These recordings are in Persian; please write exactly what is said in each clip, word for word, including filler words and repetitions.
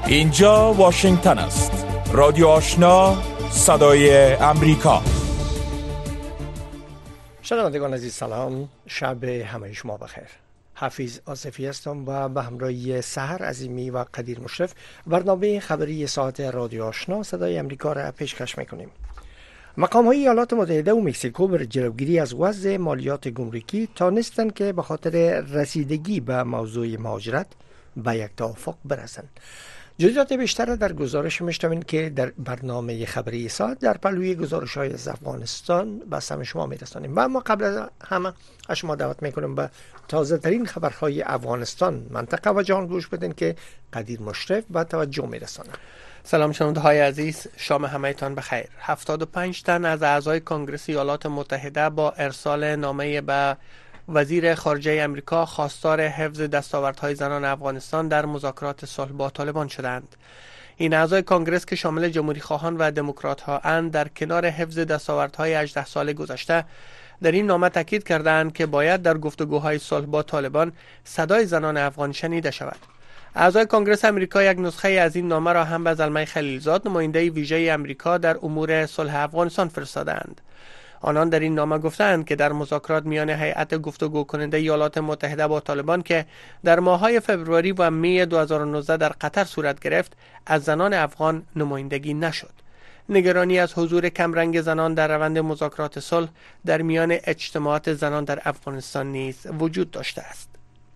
اینجا واشنگتن است. رادیو آشنا، صدای امریکا. شنوندگان عزیز سلام، شب همه شما بخیر. حفیظ آصفی هستم و به همراهی سحر عظیمی و قدیر مشرف برنامه خبری ساعت رادیو آشنا صدای امریکا را پیشکش میکنیم. مقام های ایالات متحده و مکزیکو بر جلوگیری از وضع مالیات گمرکی تانستند که به خاطر رسیدگی به موضوع مهاجرت به یک توافق برسند. جزئیات بیشتر در گزارش میشنوید که در برنامه خبری ساعت در پلوی گزارش‌های از افغانستان به سمع شما میرسانیم. و اما قبل از همه از شما دعوت میکنم به تازه ترین خبرهای افغانستان، منطقه و جهان گوش بدین که قدیر مشرف به توجه میرسانه. سلام شنونده های عزیز، شام همه‌تان بخیر. هفتاد و پنج تن از اعضای کنگره ایالات متحده با ارسال نامه به وزیر خارجه امریکا خواستار حفظ دستاوردهای زنان افغانستان در مذاکرات صلح با طالبان شدند. این اعضای کنگره که شامل جمهوری خواهان و دموکرات ها اند، در کنار حفظ دستاوردهای هجده سال گذشته در این نامه تاکید کردند که باید در گفتگوهای صلح با طالبان صدای زنان افغان شنیده شود. اعضای کنگره امریکا یک نسخه از این نامه را هم به زلمه خلیلزاد، نماینده ویژه امریکا در امور صلح افغانستان فرستادند. آنان در این نامه گفتند که در مذاکرات میان هیئت گفتگو کننده ایالات متحده با طالبان که در ماه‌های فوریه و می دو هزار و نوزده در قطر صورت گرفت، از زنان افغان نمایندگی نشد. نگرانی از حضور کمرنگ زنان در روند مذاکرات صلح در میان اجتماعات زنان در افغانستان نیز وجود داشته است.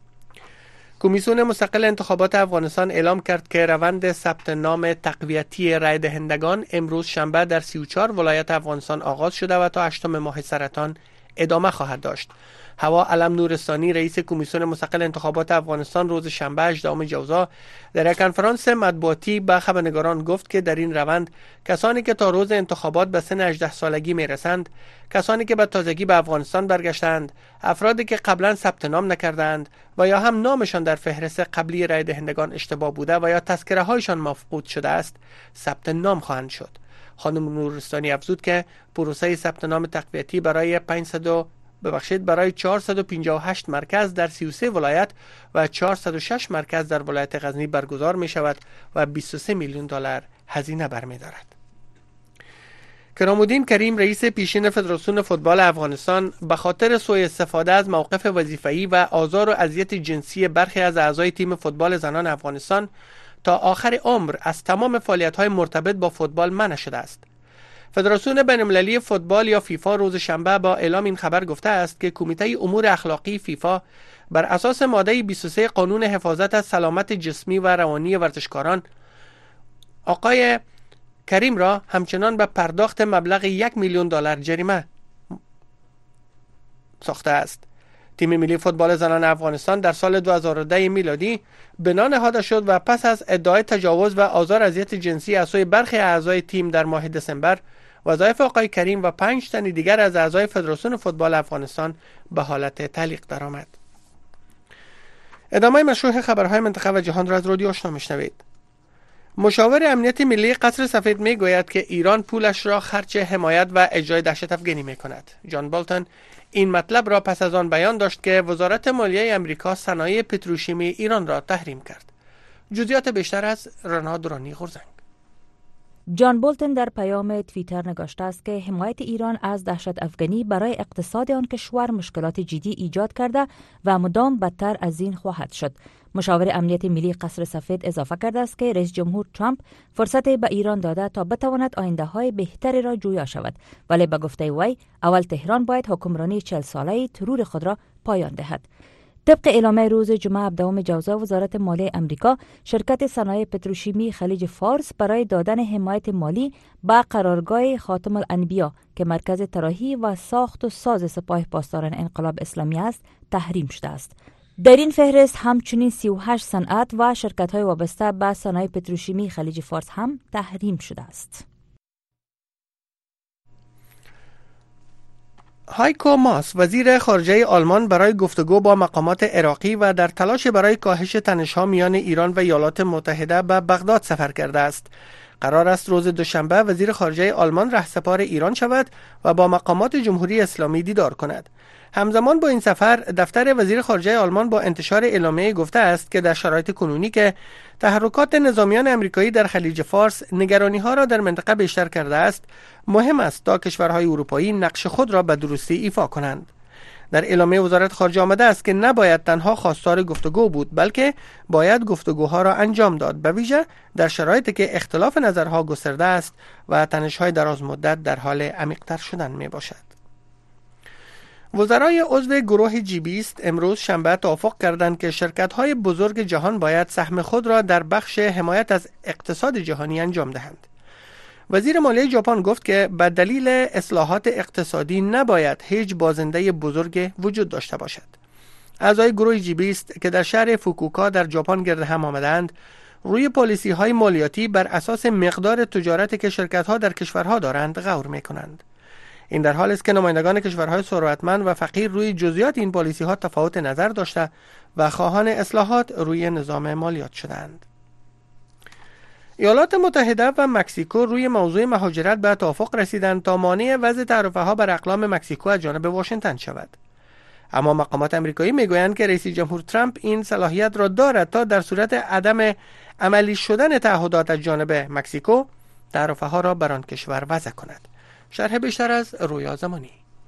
کمیسیون مستقل انتخابات افغانستان اعلام کرد که روند ثبت نام تقویتی رای دهندگان امروز شنبه در سی و چهار ولایت افغانستان آغاز شده و تا هشتم ماه سرطان ادامه خواهد داشت. هوا علم نورستانی، رئیس کمیسیون مستقل انتخابات افغانستان، روز شنبه هجدهم جوزا در یک کنفرانس مطبوعاتی به خبرنگاران گفت که در این روند کسانی که تا روز انتخابات به سن هجده سالگی میرسند، کسانی که به تازگی به افغانستان برگشتند، افرادی که قبلا ثبت نام نکردند و یا هم نامشان در فهرست قبلی رای دهندگان اشتباه بوده و یا تذکره هایشان مفقود شده است، ثبت نام خواهند شد. خانم نورستانی افزود که پروسه ثبت نام تقویتی برای پانصد ببخشید برای چهارصد و پنجاه و هشت مرکز در سی و سه ولایت و چهارصد و شش مرکز در ولایت غزنی برگزار می شود و بیست و سه میلیون دلار هزینه برمی دارد. کرامالدین کریم، رئیس پیشین فدراسیون فوتبال افغانستان، به خاطر سوء استفاده از موقف وظیفه‌ای و آزار و اذیت جنسی برخی از اعضای تیم فوتبال زنان افغانستان تا آخر عمر از تمام فعالیت‌های مرتبط با فوتبال منع شده است. فدراسیون بین‌المللی فوتبال یا فیفا روز شنبه با اعلام این خبر گفته است که کمیته امور اخلاقی فیفا بر اساس ماده بیست و سه قانون حفاظت از سلامت جسمی و روانی ورزشکاران آقای کریم را همچنان به پرداخت مبلغ یک میلیون دلار جریمه ساخته است. تیم ملی فوتبال زنان افغانستان در سال دو هزار و ده میلادی بنا نهاده شد و پس از ادعای تجاوز و آزار اذیت جنسی از سوی برخی اعضای تیم در ماه دسامبر، وظایف آقای کریم و پنج تن دیگر از اعضای فدراسیون فوتبال افغانستان به حالت تعلیق درآمد. ادامه مشروع خبرهای منطقه و جهان را از رادیو آشنا میشنوید. مشاور امنیت ملی قصر سفید میگوید که ایران پولش را خرج حمایت و اجرای دهشت افغانی میکند. جان بولتون این مطلب را پس از آن بیان داشت که وزارت مالیه امریکا صنایع پتروشیمی ایران را تحریم کرد. جزئیات بیشتر از رنا درانی غرزنگ. جان بولتون در پیام توییتر نگاشته است که حمایت ایران از دهشت افغانی برای اقتصاد آن کشور مشکلات جدی ایجاد کرده و مدام بدتر از این خواهد شد. مشاور امنیت ملی قصر سفید اضافه کرده است که رئیس جمهور ترامپ فرصت به ایران داده تا بتواند آینده های بهتری را جویا شود، ولی به گفته وی اول تهران باید حکمرانی چهل ساله ترور خود را پایان دهد. طبق اعلامیه روز جمعه هفدهم جوزا، وزارت مالیه امریکا شرکت صنایع پتروشیمی خلیج فارس برای دادن حمایت مالی به قرارگاه خاتم الانبیا که مرکز طراحی و ساخت و ساز سپاه پاسداران انقلاب اسلامی است تحریم شده است. در این فهرست همچنین سی و هشت صنعت و شرکت‌های وابسته به صنایع پتروشیمی خلیج فارس هم تحریم شده است. هایکو ماس، وزیر خارجه آلمان، برای گفتگو با مقامات عراقی و در تلاش برای کاهش تنش‌ها میان ایران و ایالات متحده به بغداد سفر کرده است. قرار است روز دوشنبه وزیر خارجه آلمان رهسپار ایران شود و با مقامات جمهوری اسلامی دیدار کند. همزمان با این سفر دفتر وزیر خارجه آلمان با انتشار اعلامیه گفته است که در شرایط کنونی که تحرکات نظامیان آمریکایی در خلیج فارس نگرانی‌ها را در منطقه بیشتر کرده است، مهم است تا کشورهای اروپایی نقش خود را به درستی ایفا کنند. در اعلامیه وزارت خارجه آمده است که نباید تنها خواستار گفتگو بود، بلکه باید گفتگوها را انجام داد، به ویژه در شرایطی که اختلاف نظرها گسترده است و تنش‌های دراز مدت در حال عمیق‌تر شدن میباشد. وزرای عضو گروه جی بیست امروز شنبه توافق کردند که شرکت‌های بزرگ جهان باید سهم خود را در بخش حمایت از اقتصاد جهانی انجام دهند. وزیر مالیه ژاپن گفت که به دلیل اصلاحات اقتصادی نباید هیچ بازنده بزرگ وجود داشته باشد. اعضای گروه جی بیست که در شهر فوکوکا در ژاپن گرد هم آمدند، روی پالیسی‌های مالیاتی بر اساس مقدار تجارتی که شرکت‌ها در کشورها دارند غور می‌کنند. این در حالی است که نمایندگان کشورهای ثروتمند و فقیر روی جزئیات این پالیسی‌ها تفاوت نظر داشته و خواهان اصلاحات روی نظام مالیات شدند. ایالات متحده و مکزیکو روی موضوع مهاجرت به توافق رسیدند تا مانع وضع تعرفه‌ها بر اقلام مکزیکو از جانب واشنگتن شود. اما مقامات آمریکایی میگویند که رئیس جمهور ترامپ این صلاحیت را دارد تا در صورت عدم عملی شدن تعهدات از جانب مکزیکو تعرفه‌ها را بر آن کشور وضع کند. شرح بیشتر از رویا زمانی.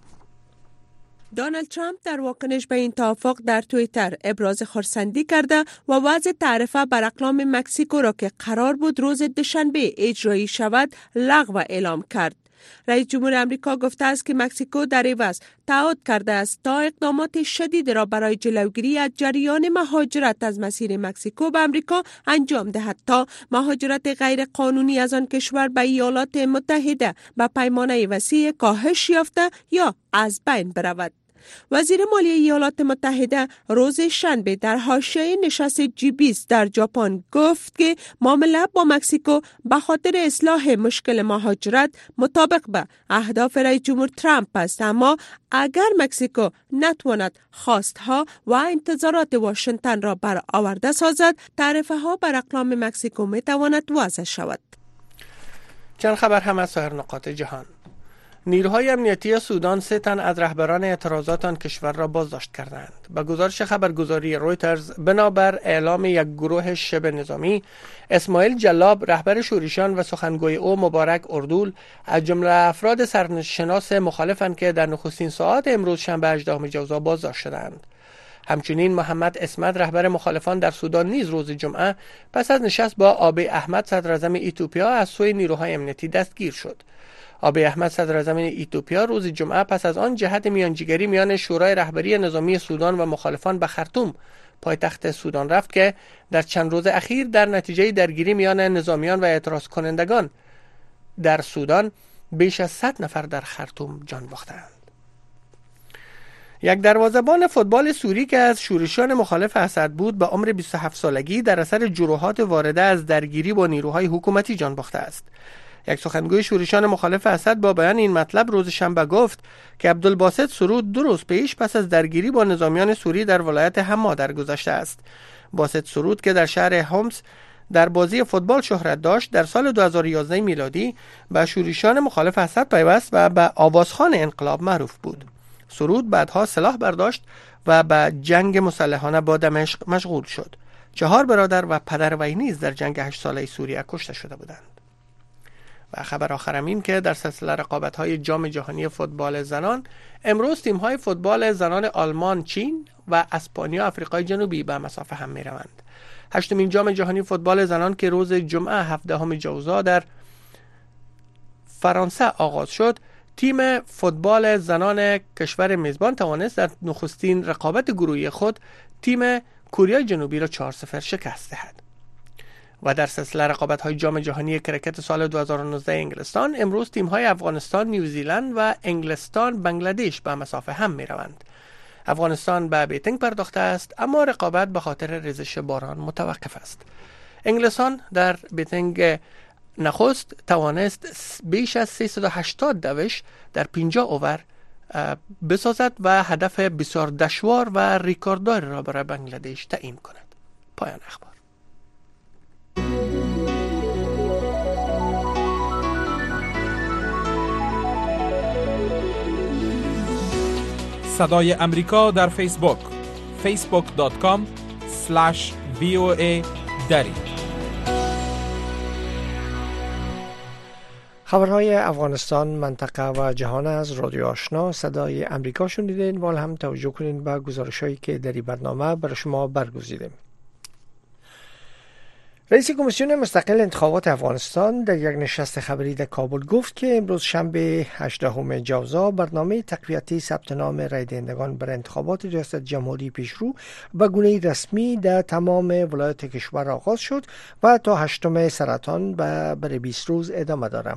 دونالد ترامپ در واکنش به این توافق در توییتر ابراز خرسندی کرده و وضع تعرفه بر اقلام مکزیکو را که قرار بود روز دوشنبه اجرایی شود لغو اعلام کرد. رئیس جمهور آمریکا گفته است که مکزیکو در عوض تعهد کرده است تا اقدامات شدید را برای جلوگیری از جریان مهاجرت از مسیر مکزیکو به آمریکا انجام دهد تا مهاجرت غیر قانونی از آن کشور به ایالات متحده به پیمانه وسیع کاهش یافته یا از بین برود. وزیر مالیه ایالات متحده روز شنبه در حاشیه نشست جی بیست در ژاپن گفت که معامله با مکزیکو به خاطر اصلاح مشکل مهاجرت مطابق به اهداف رئیس جمهور ترامپ است، اما اگر مکزیکو نتواند خواستها و انتظارات واشنگتن را برآورده سازد، تعرفه ها بر اقلام مکزیکو می تواند وضع شود. چند خبر هم از سایر نقاط جهان. نیروهای امنیتی سودان سه تن از رهبران اعتراضات آن کشور را بازداشت کردند. به گزارش خبرگزاری رویترز، بنابر اعلام یک گروه شبه نظامی، اسماعیل جلاب رهبر شورشیان و سخنگوی او مبارک اردول از جمله افراد سرشناس مخالفند که در نخستین ساعات امروز شنبه هجدهم جوزا بازداشت شدند. همچنین محمد اسمت رهبر مخالفان در سودان نیز روز جمعه پس از نشست با آبی احمد صدراعظم ایتوپیا از سوی نیروهای امنیتی دستگیر شد. آبی احمد صدراعظم ایتوپیا روز جمعه پس از آن جهت میانجیگری میان شورای رهبری نظامی سودان و مخالفان به خرطوم پایتخت سودان رفت که در چند روز اخیر در نتیجه درگیری میان نظامیان و اعتراض کنندگان در سودان بیش از صد نفر در خرطوم جان باختند. یک دروازه‌بان فوتبال سوری که از شورشیان مخالف اسد بود به عمر بیست و هفت سالگی در اثر جروحات وارده از درگیری با نیروهای حکومتی جان باخته است. یک سخنگوی شورشیان مخالف اسد با بیان این مطلب روز شنبه گفت که عبدالباسط سرود دو روز پیش پس از درگیری با نظامیان سوری در ولایت حما درگذشته است. باسط سرود که در شهر هومس در بازی فوتبال شهرت داشت، در سال دو هزار و یازده میلادی به شورشیان مخالف اسد پیوست و به آوازخوان انقلاب معروف بود. سرود بعدها سلاح برداشت و به جنگ مسلحانه با دمشق مشغول شد. چهار برادر و پدر وی نیز در جنگ هشت ساله سوریه کشته شده بودند. و خبر آخرم این که در سلسله رقابت‌های جام جهانی فوتبال زنان امروز تیم‌های فوتبال زنان آلمان، چین و اسپانیا آفریقای جنوبی به مسافه هم می‌روند. هشتمین جام جهانی فوتبال زنان که روز جمعه هفدهم جوزا در فرانسه آغاز شد، تیم فوتبال زنان کشور میزبان توانست در نخستین رقابت گروهی خود تیم کره جنوبی را چهار صفر شکست دهد. و در سلسله رقابت‌های جام جهانی کرکت سال دو هزار و نوزده انگلستان امروز تیم‌های افغانستان، نیوزیلند و انگلستان بنگلادش به مسافه هم می‌روند. افغانستان به بیتینگ پرداخته است، اما رقابت به خاطر ریزش باران متوقف است. انگلستان در بیتینگ نخست توانست بیش از سیصد و هشتاد دوش در پنجاه اوور بسازد و هدف بسیار دشوار و ریکارددار را برای بنگلادش تعیین کند. پایان اخبار. صدای امریکا در فیسبوک فیسبوک دات کام اسلش وی او ای دری. خبرهای افغانستان، منطقه و جهان از رادیو آشنا صدای امریکا شنیدین. وال هم توجه کنین به گزارش‌هایی که در این برنامه برای شما برگزیدیم. رئیس کمیسیون مستقل انتخابات افغانستان در یک نشست خبری در کابل گفت که امروز شنبه هجدهم جوزا برنامه تقویتی ثبت نام رای دهندگان برای انتخابات ریاست جمهوری پیشرو به گونه رسمی در تمام ولایات کشور آغاز شد و تا هشتم سرطان برای بیست روز ادامه دارد.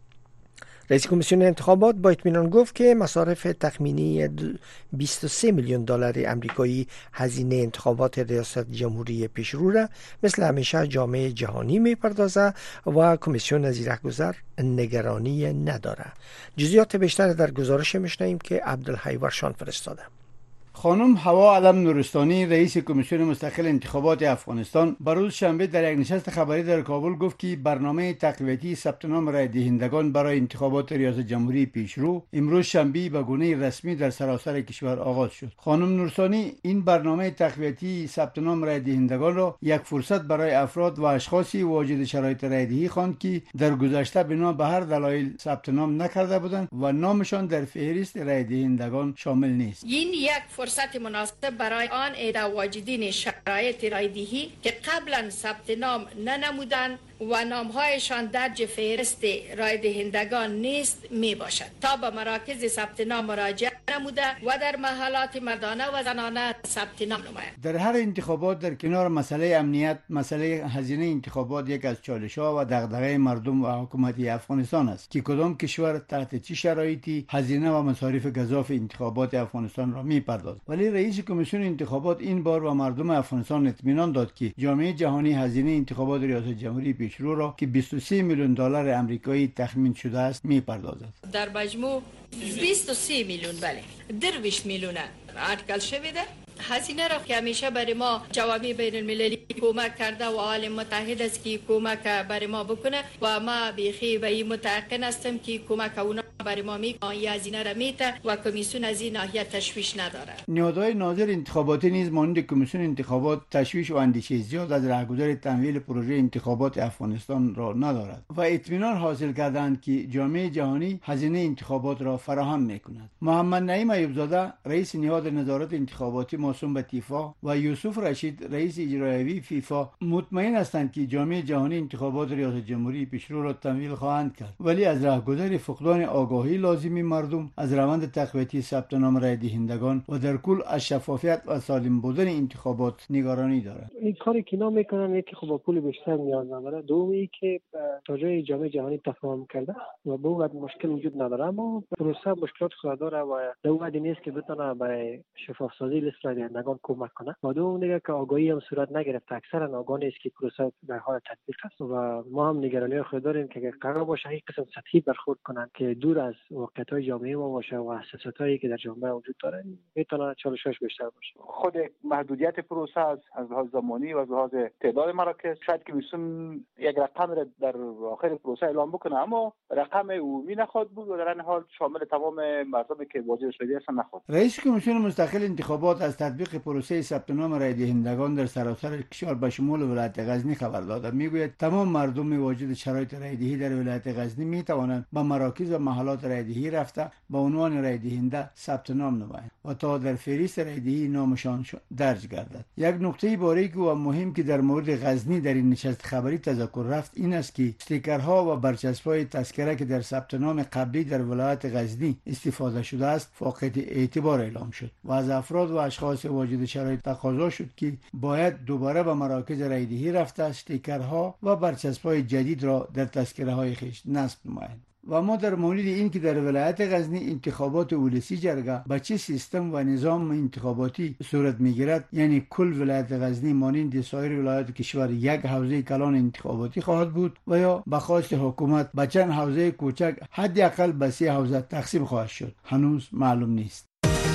رئیس کمیسیون انتخابات با اطمینان گفت که مصارف تخمینی بیست و سه میلیون دلار آمریکایی هزینه انتخابات ریاست جمهوری پیشرو را مثل همیشه جامعه جهانی میپردازه و کمیسیون از این رهگذر نگرانی نداره. جزئیات بیشتر در گزارش میشنویم که عبدالحی ورشان فرستاده. خانم هوا علم نورستانی رئیس کمیسیون مستقل انتخابات افغانستان بروز شنبه در یک نشست خبری در کابل گفت که برنامه تقویتی ثبت نام رای دهندگان برای انتخابات ریاست جمهوری پیشرو امروز شنبه به گونه رسمی در سراسر کشور آغاز شد. خانم نورستانی این برنامه تقویتی ثبت نام رای دهندگان را یک فرصت برای افراد و اشخاصی واجد شرایط رای دهی خواند که در گذشته بنا به هر دلایل ثبت نام نکرده بودند و نامشان در فهرست رای دهندگان شامل نیست. این یک فرصت مناسب برای آن عده واجدین شرایط رایدهی که قبلا ثبت نام ننمودند و نامهایشان درج فهرست رای دهندگان نیست می باشد تا به مراکز ثبت نام مراجعه نموده و در محلات مردانه و زنانه ثبت نام نمایند. در هر انتخابات در کنار مسئله امنیت، مسئله هزینه انتخابات یک از چالش‌ها و دغدغه مردم و حکومت افغانستان است که کدام کشور تحت چه شرایطی هزینه و مصارف گزاف انتخابات افغانستان را می‌پردازد. ولی رئیس کمیسیون انتخابات این بار و مردم افغانستان اطمینان داد که جامعه جهانی هزینه انتخابات ریاست جمهوری پیشرو را که بیست و سه میلیون دلار آمریکایی تخمین شده است می‌پردازد. در مجموع بیست و سه میلیون بله درویش میلیون اٹکل شده. هزینه را که همیشه برای ما جوامع بین المللی کمک کرده و عالم متحد است که کمک برای ما بکنه و ما بیخی به این متعقن هستم که کمک اونا برای ما میکنه. این هزینه را میته و کمیسیون از این ناحیه تشویش نداره. نهادهای ناظر انتخاباتی نیز مانند کمیسیون انتخابات تشویش و اندیشه زیاد از راهگذار تمویل پروژه انتخابات افغانستان را ندارد و اطمینان حاصل کردند که جامعه جهانی هزینه انتخابات را فراهم میکند. محمد نعیم ایوبزاده رئیس نهاد نظارت انتخاباتی موسوم به فیفا و یوسف رشید رئیس اجرایی فیفا مطمئن هستند که جامعه جهانی انتخابات ریاست جمهوری پیشرو را تمویل خواهند کرد، ولی از راهگذر فقدان آگاهی لازمی مردم از روند تقویتی ثبت نام رای دهندگان و در کل از شفافیت و سالم بودن انتخابات نگرانی دارند. این کاری که اینا میکنن یکی خب با پول بیشتر نیاز نداره، دومی که پروژه جامعه جهانی تفاهم کرده و به وقت مشکل وجود نداره، اما پروسه مشکلات خود داره و در وقت نیست که بتونه برای شفاف سازی لیست رای دهندگان کمک کنه. و دوم دیگه که آگاهی هم صورت نگرفته، اکثرا آگاه نیست که پروسه در حال تطبیق است و ما هم نگرانی خود داریم که قرار باشه این قسم سطحی برخورد کنن که دور از واقعیت‌های جامعه ما باشه و حساسیت‌هایی که در جامعه وجود داره، میتونه چالشش بیشتر باشه. خود محدودیت پروسه از لحاظ زمانی و از لحاظ تعداد مراکز شاید که میسون یک رقم را در آخر پروسه اعلام بکنه، اما رقم عمومی نخواهد بود و در این حال شامل تمام مردمی که واجد شده هستند نخواهد. رئیس کمیسیون مستقل انتخابات از تطبیق پروسه ثبت نام رای دهندگان در سراسر کشور به شمول ولایت غزنی خبر داد. میگوید تمام مردم واجد شرایط رای دهی در ولایت غزنی می توانند به مراکز و محلات رای دهی رفته به عنوان رای دهنده ثبت نام نمایند و تا در فهرست رای دهی نامشان درج گردد. یک نکته باریک و مهم که در مورد غزنی در این نشست خبری تذکر رفت این است که استیکرها و برچسب‌های تذکره که در ثبت نام قبلی در ولایت غزنی استفاده شده است فاقد اعتبار اعلام شد و از افراد و اشخاص واجد شرایط تقاضا شد که باید دوباره به مراکز رای دهی رفته استیکرها و برچسب‌های جدید را در تذکره‌های خویش نصب نمایند. و ما در مورد این که در ولایت غزنی انتخابات ولسی جرگه به چه سیستم و نظام انتخاباتی صورت میگیرد، یعنی کل ولایت غزنی مانند سایر ولایات کشور یک حوزه کلان انتخاباتی خواهد بود و یا به خواست حکومت به چند حوزه کوچک حداقل به سه حوزه تقسیم خواهد شد، هنوز معلوم نیست.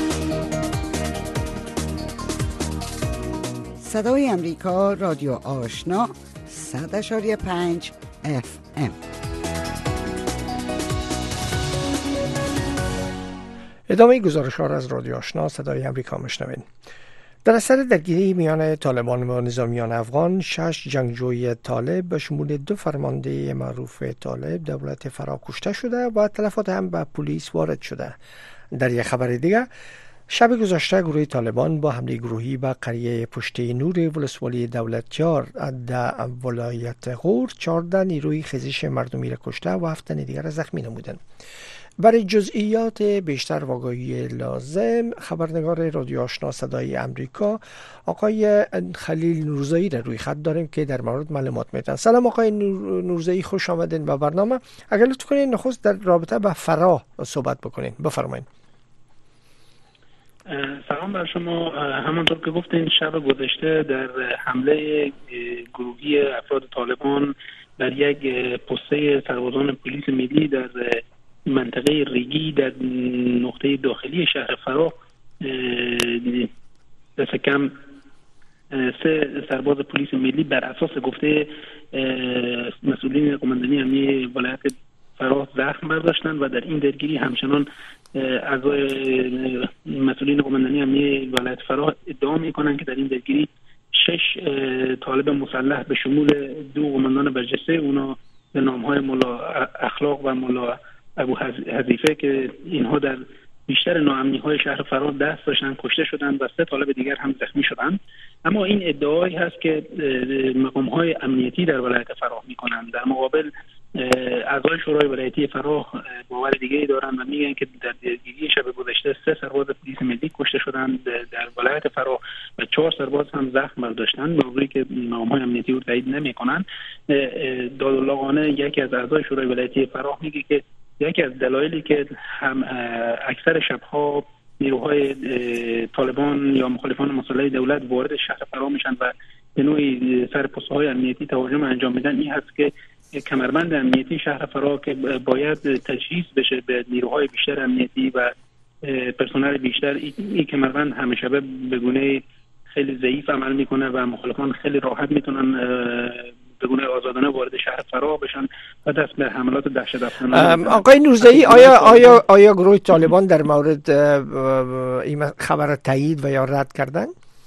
صدای امریکا، رادیو آشنا، صد اشاری پنج اف ام. ادامه گزارش ها را از رادیو آشنا صدای امریکا میشنوید. در اثر درگیری میان طالبان و نظامیان افغان، شش جنگجوی طالب به شمول دو فرمانده معروف طالب دولت فرا کشته شده و تلفات هم به پلیس وارد شده. در یک خبر دیگر، شب گذشته گروه طالبان با حمله گروهی به قریه پشت نور ولسوالی دولتیار در ولایت غور چهارده نیروی خیزش مردمی را کشته و هفت تن دیگر را زخمی نمودند. برای جزئیات بیشتر و آگاهی لازم، خبرنگار رادیو آشنا صدای امریکا آقای خلیل نورزایی را روی خط داریم که در مورد معلومات میدن. سلام آقای نورزایی، خوش آمدین به برنامه. اگر لطف کنین نخست در رابطه با فراه صحبت بکنین، بفرمایید. سلام بر شما. همانطور که گفتین شب گذشته در حمله گروهی افراد طالبان بر یک پسته سربازان پلیس ملی در منطقه ریگی در نقطه داخلی شهر فراه دست کم سه سرباز پلیس ملی بر اساس گفته مسئولین قماندانی امنیتی ولایت فراه زخم برداشتند و در این درگیری همچنان اعضای مسئولین قماندانی امنیتی ولایت فراه ادعا میکنند که در این درگیری شش طالب مسلح به شمول دو قماندان برجسته اونا به نامهای مولا اخلاق و مولا ابو حذیفه که اینها در بیشتر ناامنی‌های شهر فراه دست داشتن کشته شدند و سه طالب دیگر هم زخمی شدند. اما این ادعایی هست که مقام‌های امنیتی در ولایت فراه می‌کنند. در مقابل اعضای شورای ولایتی فراه باور دیگری دارند و میگن که در درگیری شب گذشته سه سرباز پلیس ملی کشته شدند در ولایت فراه و چهار سرباز هم زخم برداشتند، موضوعی که مقام‌های امنیتی رو تایید نمی‌کنند. دادالله‌انه یکی از اعضای شورای ولایتی فراه میگه که یکی از دلایلی که هم اکثر شبها نیروهای طالبان یا مخالفان مسلح دولت وارد شهر فراه میشن و به نوعی سر پست‌های امنیتی تهاجم انجام میدن این هست که کمربند امنیتی شهر فراه که باید تجهیز بشه به نیروهای بیشتر امنیتی و پرسنل بیشتر، این کمربند همیشه به گونه خیلی ضعیف عمل میکنه و مخالفان خیلی راحت میتونن به گونه آزادانه وارد شهر فراه بشن و دست به حملات دهشت‌افکنانه. آقای نورزایی، آیا آیا آیا گروه طالبان در مورد این خبر تایید و یا رد کردن؟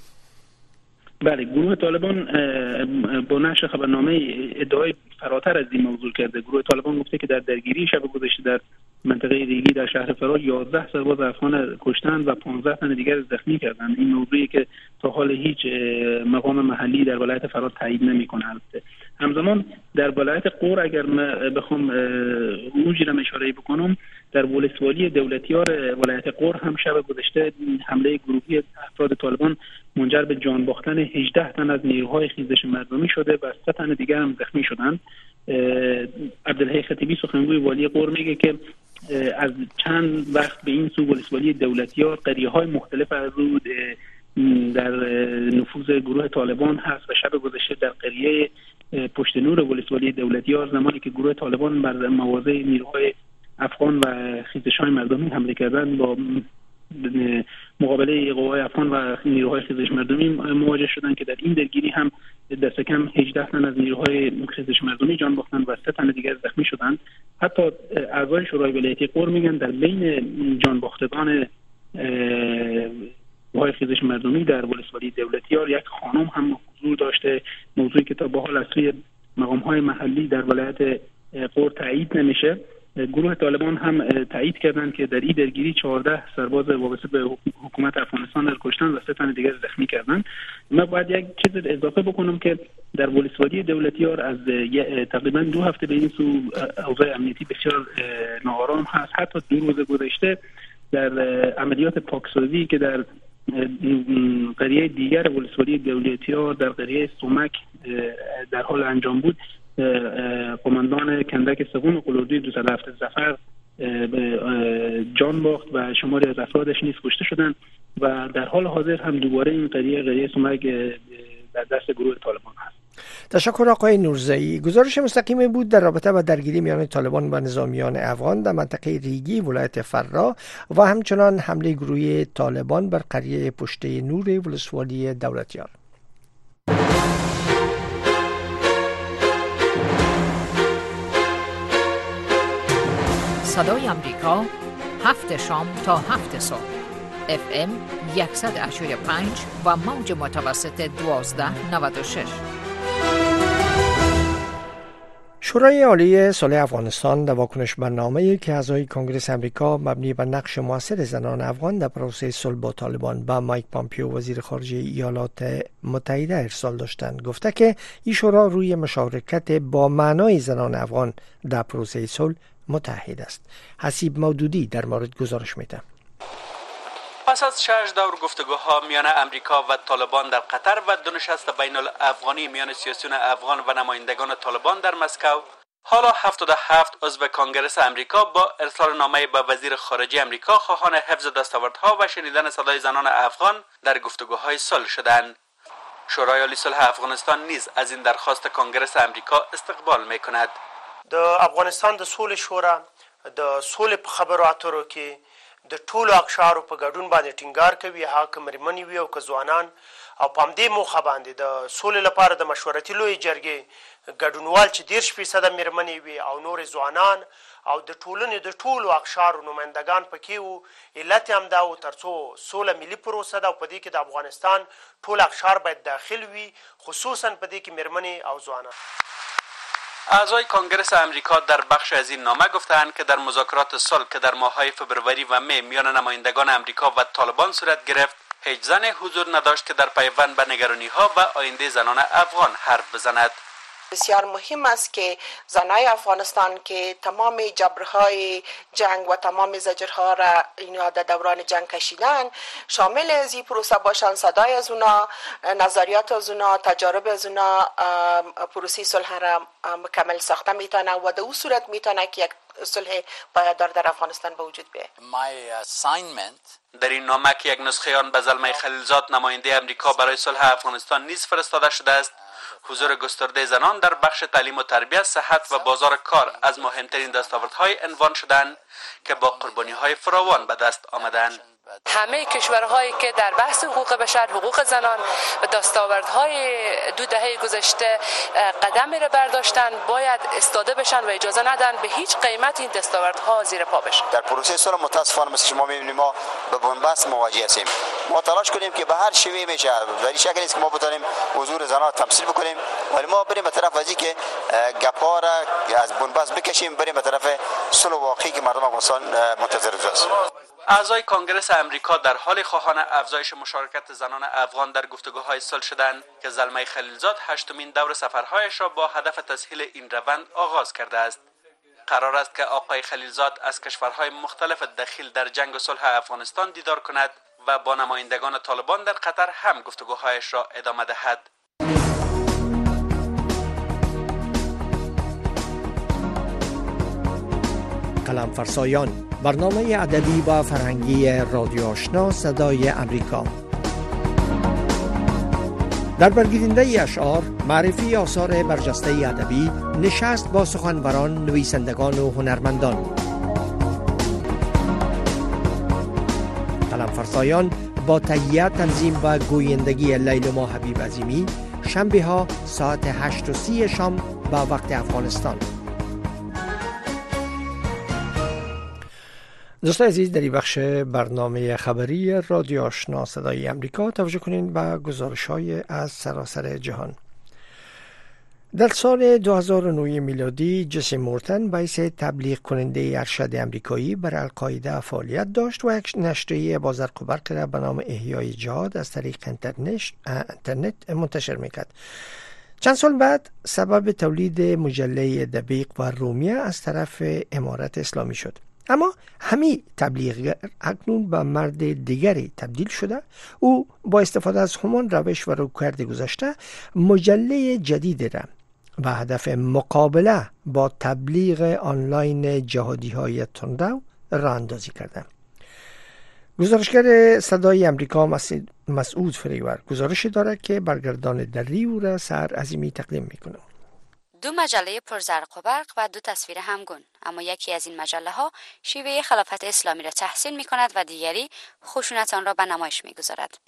بله، گروه طالبان با نشر خبرنامه ادعای فراتر از این موضوع کرده. گروه طالبان گفته که در درگیری شب گذشته در منطقه ریگی در شهر فراه یازده سرباز افغان کشتند و پانزده تن دیگر زخمی کردند. این موضوعی که تا حال هیچ مقام محلی در ولایت فراه تایید نمی‌کند. همزمان در ولایت غور اگر من بخوام اوجی را اشاره بکنم، در ولسوالی دولتیار ولایت غور هم شب گذشته حمله گروهی افراد طالبان منجر به جان باختن هجده تن از نیروهای خیزش مردمی شده و سه تن دیگر هم زخمی شدند. عبدالحی خطیبی سخنگوی والی غور میگه که از چند وقت به این سو ولسوالی دولتیار قریه‌های مختلف از رود در نفوذ گروه طالبان هست و شب گذشته در قریه پشت نور ولسوالی دولتیار زمانی که گروه طالبان بر مواضع نیروهای افغان و خیزش‌های مردمی حمله کردند با مقابله قوای افغان و نیروهای خیزش مردمی مواجه شدند که در این درگیری هم دست کم هجده تن از نیروهای خیزش مردمی جان باختند و سه تن دیگر زخمی شدند. حتی اعضای شورای ولایتی غور میگن در بین جان باختگان نیروهای خیزش مردمی در ولسوالی دولتیار یک خانم هم حضور داشته، موضوعی که تا به حال از سوی مقام‌های محلی در ولایت غور تایید نمیشه. گروه طالبان هم تایید کردند که در این درگیری چهارده سرباز وابسته به حکومت افغانستان را کشتند و سه تن دیگر زخمی کردند. من باید یک چیز اضافه بکنم که در ولسوالی دولتیار از تقریبا دو هفته به این سو اوضاع امنیتی بسیار ناآرام هست. حتی دو روز گذشته در عملیات پاکسازی که در قریه دیگر ولسوالی دولتیار در قریه سومک در حال انجام بود، قماندان کندک سوم قلوردوی دو صد و هفت ظفر جان باخت و شماری از افرادش نیز کشته شدند و در حال حاضر هم دوباره این قریه قریه سومک در دست گروه طالبان هست. تشکر آقای نورزایی. گزارش مستقیم بود در رابطه با درگیری میان طالبان و نظامیان افغان در منطقه ریگی ولایت فراه و همچنان حمله گروهی طالبان بر قریه پشت نور ولسوالی دولتیار. صدای امریکا هفت شام تا هفت صبح. اف ام صد و هشتاد و پنج و موج متوسط دوازده نود و شش. شورای عالی صلح افغانستان در واکنش برنامه‌ای که اعضای کنگره امریکا مبنی بر نقش موثر زنان افغان در پروسه صلح با طالبان به مایک پامپیو وزیر خارجه ایالات متحده ارسال داشتند گفته که این شورا روی مشارکت با معنای زنان افغان در پروسه صلح متحد است. حسیب مودودی در مورد گزارش میده. پس از شش دور گفتگوها میان امریکا و طالبان در قطر و دو نشست بین الافغانی میان سیاسیون افغان و نمایندگان طالبان در مسکو، حالا هفتاد و هفت عضو کنگره امریکا با ارسال نامه به وزیر خارجه امریکا خواهان حفظ دستاوردها و شنیدن صدای زنان افغان در گفتگوهای صلح شدند. شورای عالی صلح افغانستان نیز از این درخواست کنگره امریکا استقبال میکند. د افغانستان د صلح شورا د صلح په خبرو اترو کې د ټولو اقشارو په ګډون باندې ټینګار کوي، هغه که مېرمنې وي او که ځوانان، او په همدې موخه باندې د سولې لپاره د مشورتي لویې جرګې ګډونوال چې دېرش فیصده مېرمنې وي او نورې ځوانان او د ټولنې د ټولو اقشارو نمایندګان پکې وو. علت یې همدا و تر څو سوله ملي پروسه ده او په دې کې د افغانستان ټول اقشار باید داخل وي، خصوصا په دې کې مېرمنې او ځوانان. اعضای کنگره امریکا در بخش از این نامه گفتند که در مذاکرات صلح که در ماه‌های فوریه و می میان نمایندگان امریکا و طالبان صورت گرفت، هیچ زنی حضور نداشت که در پیوند به نگرانی‌ها و آینده زنان افغان حرف بزند. بسیار مهم است که زنای افغانستان که تمام جبرهای جنگ و تمام زجرها را اینا در دوران جنگ کشیدن شامل از این پروسه باشن، صدای از اونا، نظریات از اونا، تجارب از اونا پروسه صلح را مکمل ساخته میتونه و در اون صورت میتونه که یک صلح پایدار در افغانستان به وجود بیاید. در این نامه که یک نسخه آن به زلمه خلیلزاد نماینده امریکا برای صلح افغانستان نیز فرستاده شده است، حضور گسترده زنان در بخش تعلیم و تربیت، صحت و بازار کار از مهمترین دستاوردهای عنوان شدند که با قربانی‌های فراوان به دست آمدند. همه کشورهایی که در بحث حقوق بشر، حقوق زنان و دستاوردهای دو دهه گذشته قدمی را برداشتن باید استاده بشن و اجازه ندن به هیچ قیمت این دستاوردها زیر پا بشن. در پروسه صلح متاسفانه مثل شما می‌بینیم ما به بنبست مواجه هستیم. ما تلاش کنیم که به هر شیوه میشه در این شکلی است که ما بتونیم حضور زنان تمثیل بکنیم، ولی ما بریم به طرف ازی که گپا را از بنبست بکشیم، بریم به طرف صلح واقعی که مردم افغانستان منتظر است. اعضای کنگره امریکا در حال خواهان افزایش مشارکت زنان افغان در گفتگوهای صلح شدند که زلمه خلیلزاد هشتمین دور سفرهایش را با هدف تسهیل این روند آغاز کرده است. قرار است که آقای خلیلزاد از کشورهای مختلف دخیل در جنگ و صلح افغانستان دیدار کند و با نمایندگان طالبان در قطر هم گفتگوهایش را ادامه دهد. قلم فرسایان، برنامه ادبی و فرهنگی رادیو آشنا صدای امریکا. در برگیرنده اشعار، معرفی آثار برجسته ادبی، نشست با سخنوران، نویسندگان و هنرمندان. قلم فرسایان با تهیه، تنظیم و گویندگی لیلما حبیب عظیمی، شنبه ها ساعت هشت و سی شام با وقت افغانستان. دوستان عزیز، در این بخش برنامه خبری رادیو آشنا صدای امریکا توجه کنین به گزارش‌های از سراسر جهان. در سال دو هزار و نه میلادی جسی مورتن باعث تبلیغ کننده ارشد امریکایی بر القاعده فعالیت داشت و یک نشریه با زرق و برق را به نام احیای جهاد از طریق اینترنت منتشر میکرد. چند سال بعد سبب تولید مجله دقیق و رومیه از طرف امارت اسلامی شد. اما همین تبلیغ اکنون به مرد دیگری تبدیل شده. او با استفاده از همان روش و رویکرد گذشته مجله جدید را به هدف مقابله با تبلیغ آنلاین جهادی های تندرو راه اندازی کرده. گزارشگر صدای امریکا مسعود فریور گزارشی دارد که برگردان دری او را سر عظیمی تقدیم میکنه. دو مجله پرزرق و برق و دو تصویر همگون، اما یکی از این مجله ها شیوه خلافت اسلامی را تحسین می کند و دیگری خشونت آن را به نمایش می گذارد.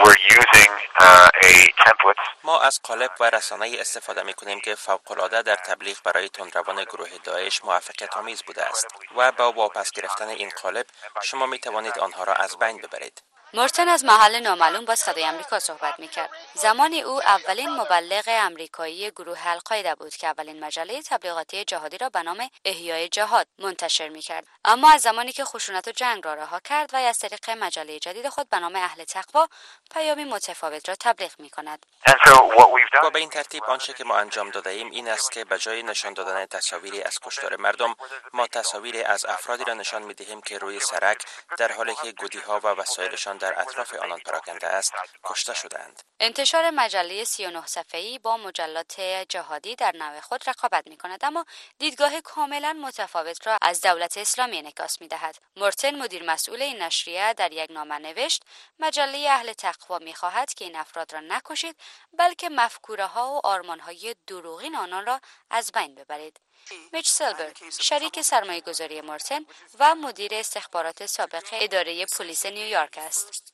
ما از قالب و رسانه استفاده می کنیم که فوق‌العاده در تبلیغ برای تندروان گروه داعش موفقیت آمیز بوده است و با واپس گرفتن این قالب شما می توانید آنها را از بین ببرید. مورتن از محل نامعلوم با صدای آمریکا صحبت میکرد. زمانی او اولین مبلغ امریکایی گروه القاعده بود که اولین مجله تبلیغاتی جهادی را به نام احیای جهاد منتشر میکرد. اما از زمانی که خشونت و جنگ را رها کرد و از طریق مجله جدید خود به نام اهل تقوا پیامی متفاوت را تبلیغ میکند. و به این ترتیب آنچه که ما انجام داده ایم این است که به جای نشان دادن تصاویری از کشتار مردم، ما تصاویری از افرادی را نشان میدهیم که روی سرک در حالی که گودی‌ها و وسایلشان در اطراف آنان پراکنده است کشته شدند. انتشار مجله سی و نه صفحه‌ای با مجلات جهادی در نوع خود رقابت می‌کند، اما دیدگاه کاملا متفاوت را از دولت اسلامی انعکاس می‌دهد. مورتن مدیر مسئول این نشریه در یک نامه نوشت مجله اهل تقوا می‌خواهد که این افراد را نکشید بلکه مفکوره‌ها و آرمان‌های دروغین آنان را از بین ببرید. میچ سیلبر شریک سرمایه‌گذاری مورتن و مدیر استخبارات سابق اداره پلیس نیویورک است.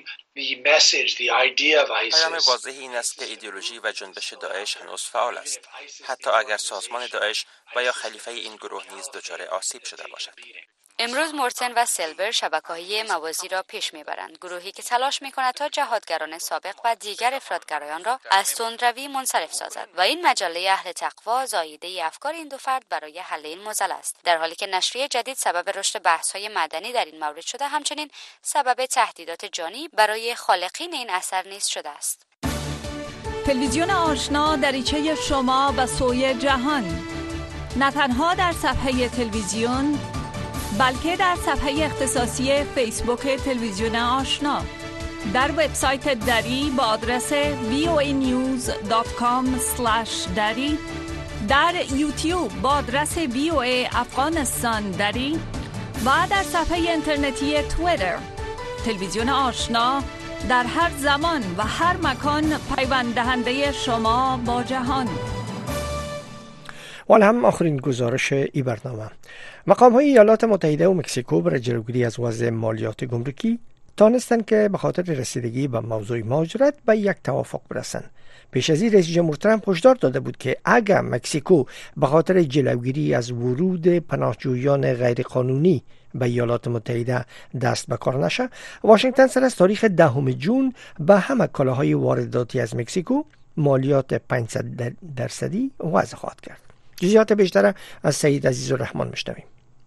پیام واضح این است که ایدئولوژی و جنبش داعش هنوز فعال است، حتی اگر سازمان داعش و یا خلیفه این گروه نیز دچار آسیب شده باشد. امروز مورتن و سیلبر شبکه‌های موازی را پیش میبرند، گروهی که تلاش میکند تا جهادگران سابق و دیگر افراطگرایان را از تندروی منصرف سازد و این مجله اهل تقوا زاییده افکار این دو فرد برای حل این معضل است، در حالی که نشریه جدید سبب رشد بحث‌های مدنی در این مورد شده، همچنین سبب تهدیدات جانی برای خالقین این اثر نیز شده است. تلویزیون آشنا دریچه شما به سوی جهان، نه تنها در صفحه تلویزیون بلکه در صفحه اختصاصی فیسبوک تلویزیون آشنا، در وبسایت دری با آدرس وی او ای نیوز دات کام اسلش دری، در یوتیوب با آدرس وی او ای افغانستان دری و در صفحه اینترنتی توییتر. تلویزیون آشنا در هر زمان و هر مکان پیوند دهنده شما با جهان. وال هم آخرین گزارش ای برنامه. مقام های ایالات متحده و مکزیکو برای جلوگیری از وضع مالیات گمرکی تانستند که به خاطر رسیدگی به موضوع مهاجرت به یک توافق برسند. پیش از این رئیس جمهور ترامپ هشدار داده بود که اگر مکزیکو به خاطر جلوگیری از ورود پناهجویان غیرقانونی به ایالات متحده دست به کار نشه، واشنگتن سر از تاریخ دهم جون به همه کالاهای وارداتی از مکزیکو مالیات پانصد درصدی وضع خواهد کرد. جزئیات بیشتر از سید عزیزالرحمن میشنویم.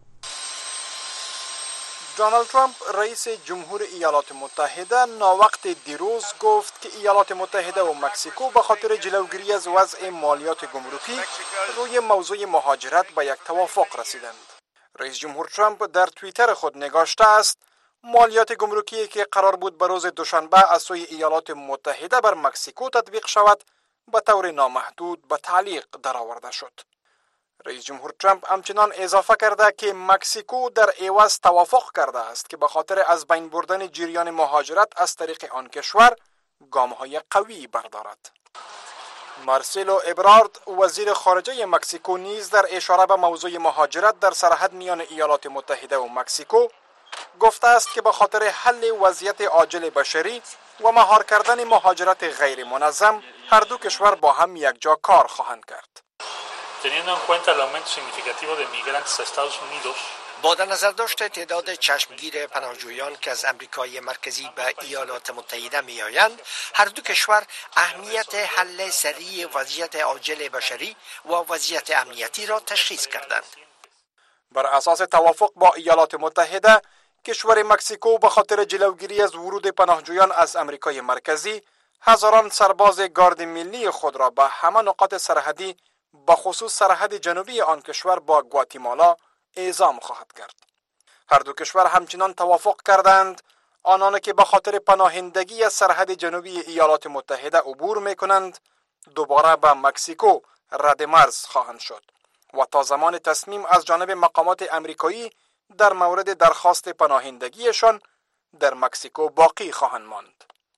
دونالد ترامپ رئیس جمهور ایالات متحده ناوقت دیروز گفت که ایالات متحده و مکزیکو به خاطر جلوگیری از وضع مالیات گمرکی روی موضوع مهاجرت به یک توافق رسیدند. رئیس جمهور ترامپ در توییتر خود نگاشته است مالیات گمرکی که قرار بود به روز دوشنبه از سوی ایالات متحده بر مکزیکو تطبیق شود به طور نامحدود به تعلیق درآورده شد. رئیس جمهور ترامپ همچنان اضافه کرده که مکزیکو در عوض توافق کرده است که به خاطر از بین بردن جریان مهاجرت از طریق آن کشور گام‌های قوی بردارد. مارسلو ابرارد وزیر خارجه مکزیکو نیز در اشاره به موضوع مهاجرت در سرحد میان ایالات متحده و مکزیکو گفته است که به خاطر حل وضعیت عاجل بشری و مهار کردن مهاجرت غیر منظم هر دو کشور با هم یک جا کار خواهند کرد. Teniendo en cuenta el aumento significativo de migrantes a Estados Unidos, با در نظر داشت تعداد چشمگیر پناهجویان که از امریکای مرکزی به ایالات متحده می آیند، هر دو کشور اهمیت حل سریع وضعیت عاجل بشری و وضعیت امنیتی را تشخیص کردند. بر اساس توافق با ایالات متحده، کشور مکزیکو به خاطر جلوگیری از ورود پناهجویان از امریکای مرکزی، هزاران سرباز گارد ملی خود را به همه نقاط سرحدی به خصوص سرحد جنوبی آن کشور با گواتیمالا اعزام خواهد کرد. هر دو کشور همچنان توافق کردند آنان که به خاطر پناهندگی از سرحد جنوبی ایالات متحده عبور می‌کنند دوباره به مکزیکو رد مرز خواهند شد و تا زمان تصمیم از جانب مقامات امریکایی در مورد درخواست پناهندگیشان در مکزیکو باقی خواهند ماند.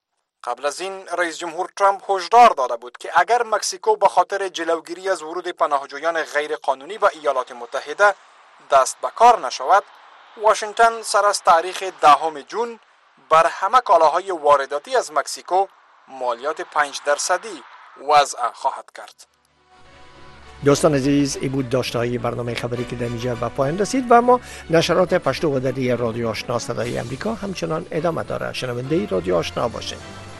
قبل از این رئیس جمهور ترامپ هشدار داده بود که اگر مکزیکو به خاطر جلوگیری از ورود پناهجویان غیر قانونی به ایالات متحده دست به کار نشود، واشنگتن سر از تاریخ دهم جون بر همه کالاهای وارداتی از مکزیکو مالیات پنج درصدی وضع خواهد کرد. دوستان عزیز، ای بود داشته های برنامه خبری که در اینجا به پایان رسید و ما نشرات پشتو و دری رادیو آشنا صدای امریکا همچنان ادامه داره. شنونده رادیو آشنا باشید.